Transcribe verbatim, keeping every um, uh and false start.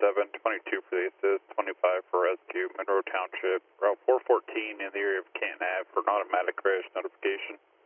seven, twenty-two for the assist, twenty-five for rescue, Monroe Township, Route four fourteen in the area of Canton Ave for an automatic crash notification.